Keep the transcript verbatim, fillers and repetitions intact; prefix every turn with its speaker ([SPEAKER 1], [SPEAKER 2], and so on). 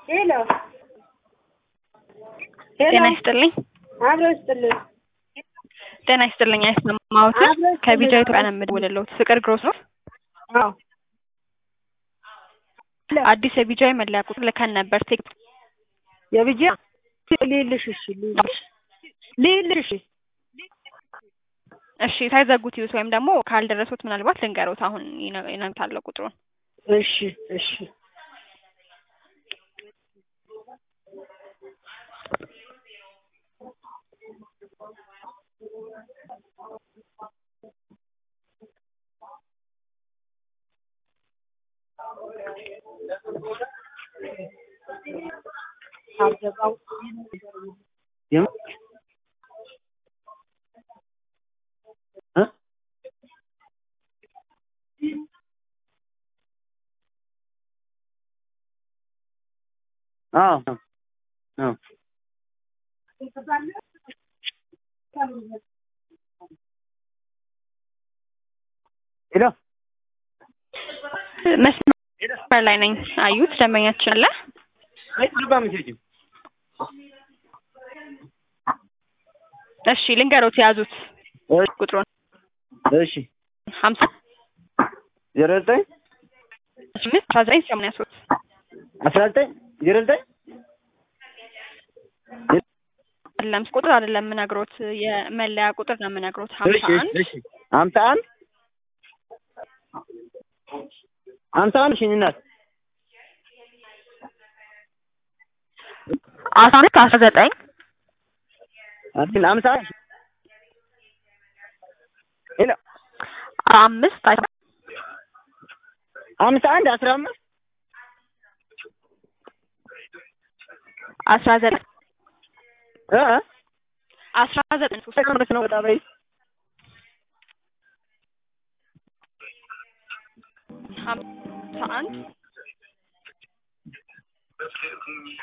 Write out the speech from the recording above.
[SPEAKER 1] ሄሎ
[SPEAKER 2] ጤና ይስጥልኝ።
[SPEAKER 1] አብሮ ይስጥልኝ።
[SPEAKER 2] ጤና ይስጥልኝ። አይሰማዎት? ከቢጃ ኢትዮጵያ ነው የምደውልልዎት። ፍቅር ግሮስ ነው?
[SPEAKER 1] አዎ።
[SPEAKER 2] አዲስ የቢጃ መለያ ቁጥር ልከን ነበር። ቴክ
[SPEAKER 1] የቢጃ ሊልሽ እሺ ሊልሽ ሊልሽ
[SPEAKER 2] እሺ ሳይዘጉት ይዩት፣ ወይም ደግሞ ካልደረሱት ምናልባት ልንገሮት አሁን ይነግታል ቁጥሩን።
[SPEAKER 1] እሺ እሺ አብደቃው
[SPEAKER 3] የም እ አዎ አዎ ሄሎ
[SPEAKER 2] መስመር ላይ ነኝ። አዩት ደንበኛችን አለ። እሺ ልንገሮት ያዙት ቁጥሩን።
[SPEAKER 3] እሺ
[SPEAKER 2] ሀምሳ
[SPEAKER 3] ዜሮ ዘጠኝ
[SPEAKER 2] ስምንት አስራ ዘጠኝ ሰማንያ ሶስት
[SPEAKER 3] አስራ ዘጠኝ ዜሮ ዘጠኝ
[SPEAKER 2] አይደለም ቁጥር አይደለም የምነግሮት፣ የመለያ ቁጥር ነው የምነግሮት። ሀምሳ አንድ
[SPEAKER 3] እሺ ሀምሳ አንድ ሀምሳ አንድ እሺ እናት
[SPEAKER 2] አስራ ሁለት አስራ ዘጠኝ
[SPEAKER 3] አዲን ሀምሳ ሄሎ
[SPEAKER 2] አምስት
[SPEAKER 3] ሀምሳ አንድ አስራ አምስት
[SPEAKER 2] አስራ ዘጠኝ
[SPEAKER 3] እ
[SPEAKER 2] አስራ ዘጠኝ ሶስት
[SPEAKER 3] ነው በጣም
[SPEAKER 2] ሀምሳ አንድ